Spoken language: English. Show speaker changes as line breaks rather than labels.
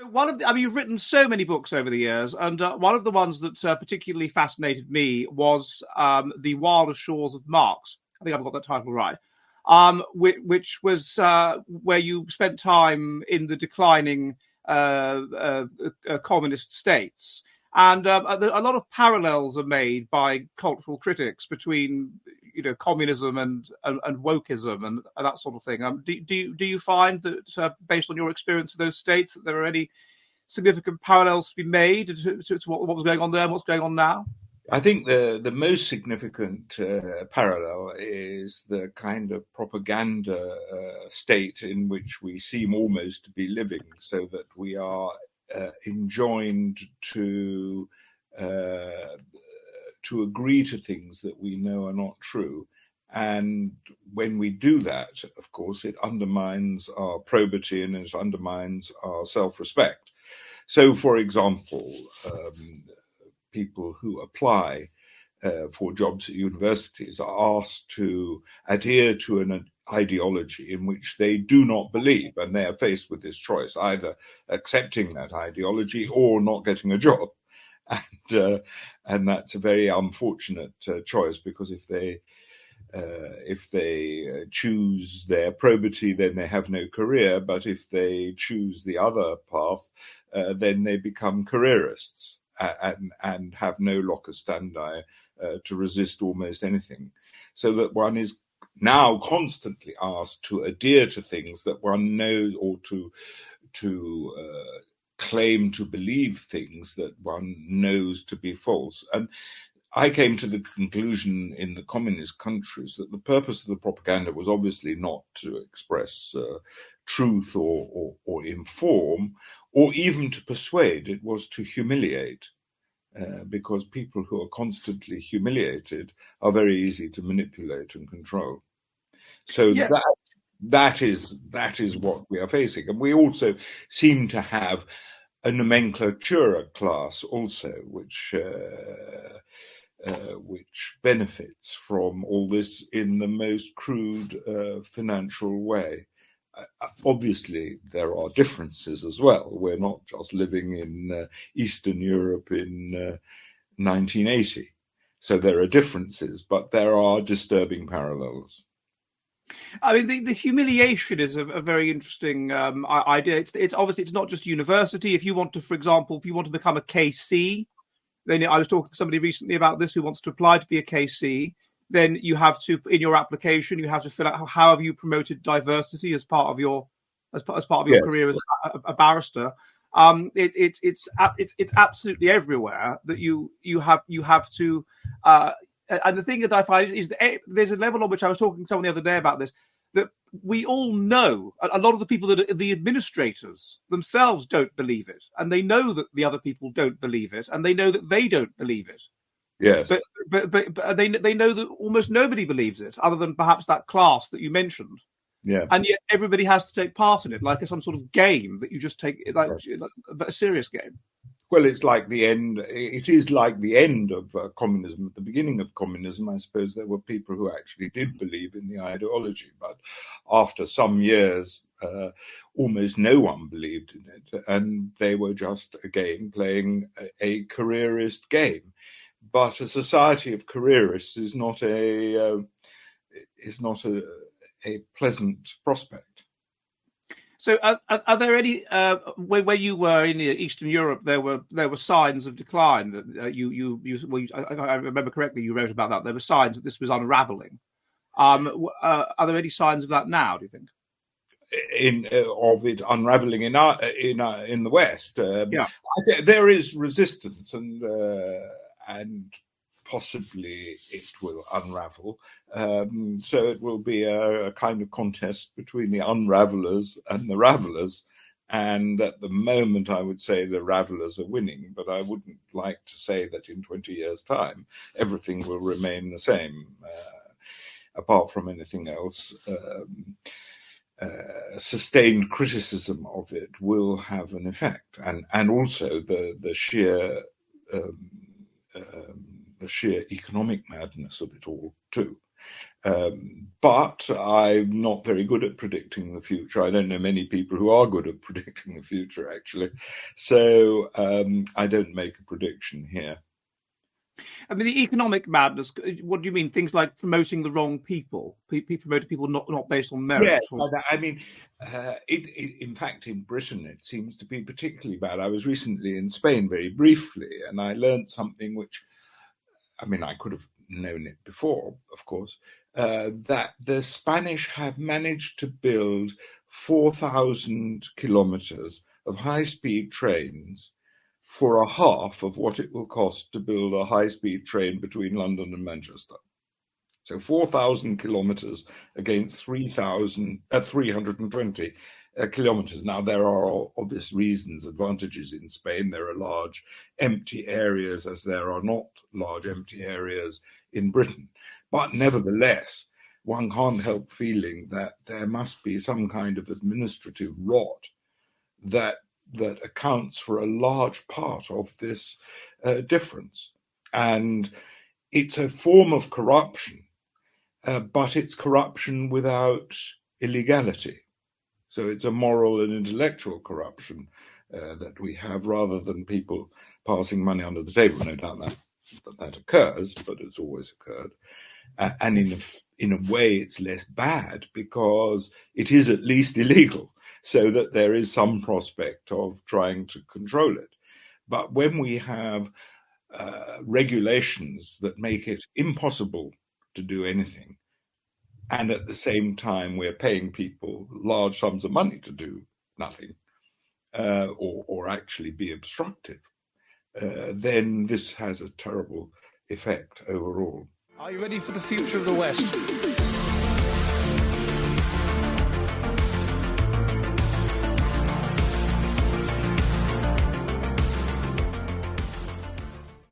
you've written so many books over the years, and one of the ones that particularly fascinated me was The Wilder Shores of Marx. I think I've got that title right. Which was where you spent time in the declining communist states. And a lot of parallels are made by cultural critics between, communism and wokeism and that sort of thing. Do you find that, based on your experience of those states, that there are any significant parallels to be made to what was going on there and what's going on now?
I think the most significant parallel is the kind of propaganda state in which we seem almost to be living, so that we are enjoined to agree to things that we know are not true. And when we do that, of course, it undermines our probity and it undermines our self-respect. So, for example, people who apply for jobs at universities are asked to adhere to an ideology in which they do not believe, and they are faced with this choice, either accepting that ideology or not getting a job. And that's a very unfortunate choice, because if they choose their probity, then they have no career. But if they choose the other path, then they become careerists and have no locus standi to resist almost anything. So that one is now constantly asked to adhere to things that one knows, or to claim to believe things that one knows to be false. And I came to the conclusion in the communist countries that the purpose of the propaganda was obviously not to express truth or inform, or even to persuade. It was to humiliate, because people who are constantly humiliated are very easy to manipulate and control. So
Yeah.
that is what we are facing. And we also seem to have a nomenclatura class also, which benefits from all this in the most crude financial way. Obviously, there are differences as well. We're not just living in Eastern Europe in 1980. So there are differences, but there are disturbing parallels.
I mean, the humiliation is a very interesting idea. It's obviously, it's not just university. If you want to, for example, if you want to become a KC, then I was talking to somebody recently about this who wants to apply to be a KC. Then you have to, in your application, you have to fill out how have you promoted diversity as part of your
Yes.
career as a barrister. It's absolutely everywhere that you have to. And the thing that I find is that there's a level on which I was talking to someone the other day about this, that we all know, a lot of the people that are the administrators themselves don't believe it, and they know that the other people don't believe it, and they know that they don't believe it.
Yes.
But they know that almost nobody believes it, other than perhaps that class that you mentioned.
Yeah.
And yet everybody has to take part in it, like some sort of game that you just take, like a serious game.
Well, it's like the end. It is like the end of communism. At the beginning of communism, I suppose there were people who actually did believe in the ideology, but after some years, almost no one believed in it, and they were just again playing a careerist game. But a society of careerists is not a pleasant prospect.
So, are there any where you were in Eastern Europe? There were signs of decline that I remember correctly. You wrote about that. There were signs that this was unraveling. Are there any signs of that now? Do you think?
Of it unraveling in the West?
Yeah,
there is resistance, and possibly it will unravel. So it will be a kind of contest between the unravelers and the ravelers. And at the moment, I would say the ravelers are winning, but I wouldn't like to say that in 20 years' time, everything will remain the same, apart from anything else. Sustained criticism of it will have an effect, and also the sheer economic madness of it all too. But I'm not very good at predicting the future. I don't know many people who are good at predicting the future, actually. So I don't make a prediction here.
I mean, the economic madness. What do you mean? Things like promoting the wrong people, promoting people not based on merit.
Yes, I mean, in fact, in Britain, it seems to be particularly bad. I was recently in Spain very briefly, and I learned something which, I mean, I could have known it before, of course, that the Spanish have managed to build 4,000 kilometers of high-speed trains for a half of what it will cost to build a high-speed train between London and Manchester. So 4,000 kilometers against 320 kilometers. Now, there are obvious reasons, advantages in Spain. There are large empty areas, as there are not large empty areas in Britain. But nevertheless, one can't help feeling that there must be some kind of administrative rot that accounts for a large part of this difference. And it's a form of corruption, but it's corruption without illegality. So it's a moral and intellectual corruption that we have, rather than people passing money under the table. No doubt that occurs, but it's always occurred. And in a way, it's less bad because it is at least illegal, so that there is some prospect of trying to control it. But when we have regulations that make it impossible to do anything, and at the same time we're paying people large sums of money to do nothing, or actually be obstructive, then this has a terrible effect overall.
Are you ready for the future of the West?